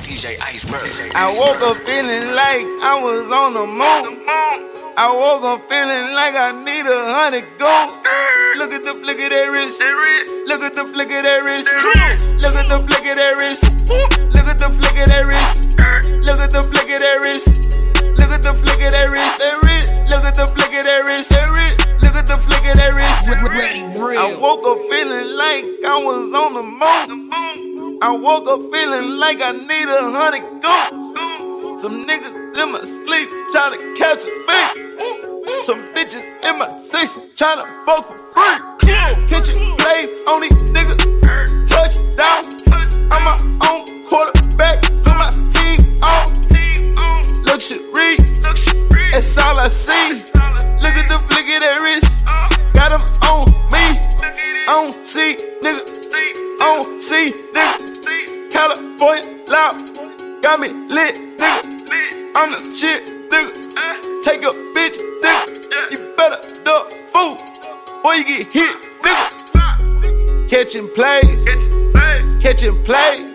DJ Iceberg. I woke up feeling like I was on the moon. I woke up feeling like I need 100 gold. Look at the flick of that wrist. Look at the flick of that wrist. Look at the flick of that wrist. Look at the flick of that wrist. Look at the flick of that wrist. Look at the flick of that wrist. Look at the flick of that wrist. Look at the flick of that wrist. I woke up feeling like I was on the moon. I woke up feeling like I need 100 gold. Some niggas in my sleep tryna catch a beat. Some bitches in my section tryna fuck for free. Kitchen play on these niggas. Touchdown. I'm my own quarterback. Put my team on. Luxury. That's all I see. Look at the flick of that wrist. Got them on me. On C, nigga. On C, nigga. California loud. Got me lit, nigga. I'm the shit, nigga. Take a bitch, nigga. You better duck food, or you get hit, nigga. Catching plays, catching plays.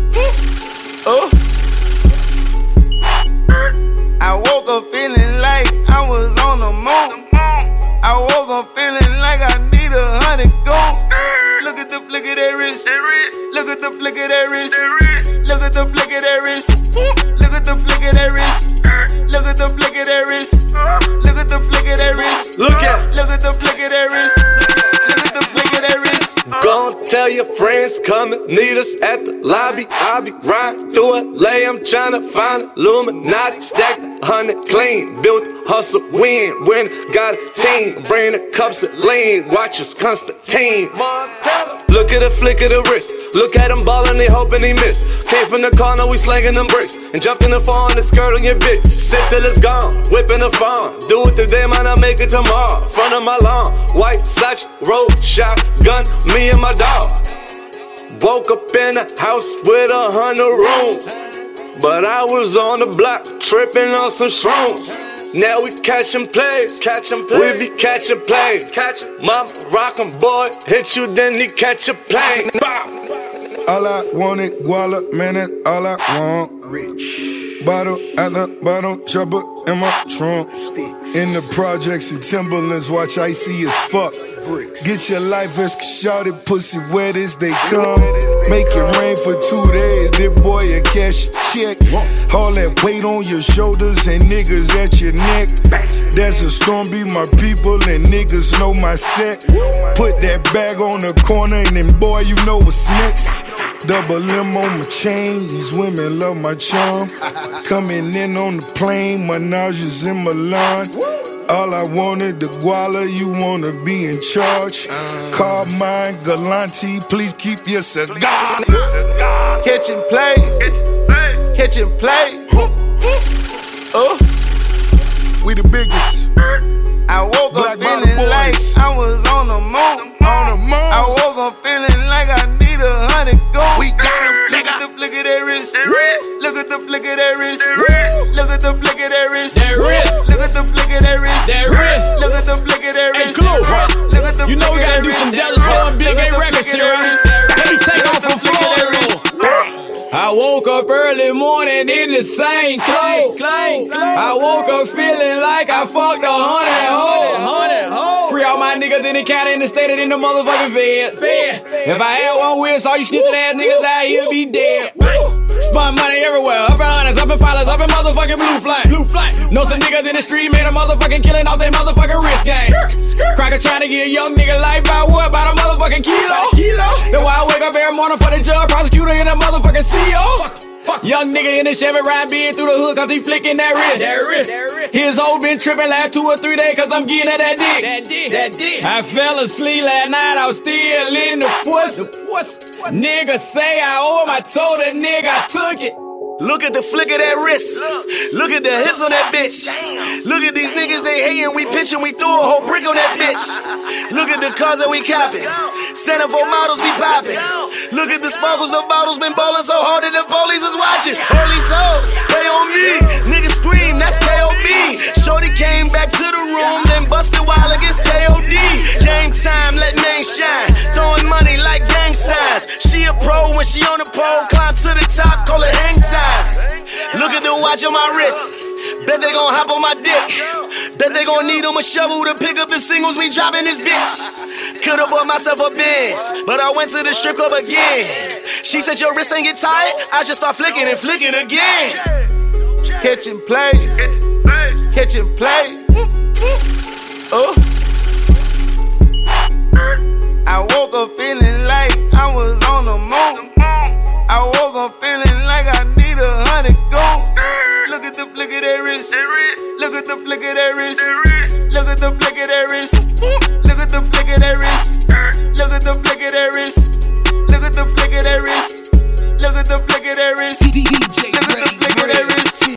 I woke up feeling like I was on the moon. I woke up feeling like I need 100 gold. Look at the flick of that wrist. Look at the flick of that wrist. Look at the flick of that wrist. Look at the flick of that wrist. Look at the flick of that wrist. Look at the flick of that wrist. Look at the flick of that wrist. Look at the flick of that wrist. Gon' tell your friends come and meet us at the lobby. I'll be riding through LA. I'm tryna find Illuminati. Stacked 100 clean. Built hustle, win. Got a team. Bring the cups of lean. Watch us Constantine. Look at the flick of the wrist. Look at him ballin', they hoping he miss. Came from the corner, we slangin' them bricks. And jumped in the phone, the skirt on your bitch. Sit till it's gone, whippin' the phone. Do it today, might not make it tomorrow. Front of my lawn, white Sachi, road, shotgun, me and my dog. Woke up in a house with 100 rooms. But I was on the block, trippin' on some shrooms. Now we catchin' plays, we be catchin' plays. Mama rockin' boy, hit you then he catch a plane. All I want is guala, man, that's all I want. Bottle at the bottom, chopper in my trunk. In the projects and Timberlands, watch icy as fuck. Get your life vest, shout it, pussy wet as they come. Make it rain for 2 days, this boy a cash a check. All that weight on your shoulders and niggas at your neck. There's a storm, be my people and niggas know my set. Put that bag on the corner and then boy you know what's next. Double M on my chain, these women love my charm. Coming in on the plane, Menages in Milan. All I wanted, the guala, you wanna be in charge. Carmine Galante, please keep your cigar. Catching plays, catching plays. We the biggest. I woke up Black feeling Bottle like Boys. I was on the moon. I woke up feeling like I need 100 gold. We got him, Look at the flick of that wrist. Look at the flick of that wrist. Look at the flick of that wrist. Look at the flick of that wrist. Look at the flick of that wrist. Look at the You know we gotta do some Dallas Boy and Big A records here, right? Let me take off from Florida. I woke up early morning in the same clothes. I woke up feeling like I fucked 100 hoes. Free all my niggas in the county, in the state, and in the motherfucking fed. If I had one wish, all you snitching ass niggas out here be dead. Spun money everywhere, up in hundreds, up in pilots, up in motherfucking blue flame. Know some niggas in the street made a motherfucking killing off their motherfucking wrist game. Cracker trying to get a young nigga life by what? About a motherfucking kilo. That's why I wake up every morning for the judge, prosecutor, and a motherfucking CO. Young nigga in the Chevy ride big through the hood cause he flicking that wrist. His hoe been tripping last 2 or 3 days cause I'm getting at that dick. I fell asleep last night, I was still in the pussy. Nigga say I owe him, I told that nigga I took it. Look at the flick of that wrist. Look at the hips on that bitch. Look at these niggas, they hating, we pitching, we threw a whole brick on that bitch. Look at the cars that we copping. Centerfold models be popping. Look at the sparkles, the bottles been ballin' so hard that the police is watching. All these hoes, they on me. Niggas scream, that's K.O.B. Shorty came back to the room, then busted while against K.O.D. Game time, let name shine. Throwing money like gang signs. She a pro when she on the pole, climb to the top, call it hang time. watch on my wrist. Bet they gon' hop on my dick. Bet they gon' need 'em a shovel to pick up the singles we dropping this bitch. Could've bought myself a Benz, but I went to the strip club again. She said your wrist ain't get tired. I just start flicking and flicking again. Catch and play, catch and play. Oh. I woke up feeling like I was on the moon. I woke up feeling like I need 100 gold. Look at the flick of that wrist. Look at the flick of that wrist. Look at the flick of that wrist. Look at the flick of that wrist. Look at the flick of that wrist. Look at the flick of that wrist. Look at the flick of that wrist. Look at the flick of that wrist.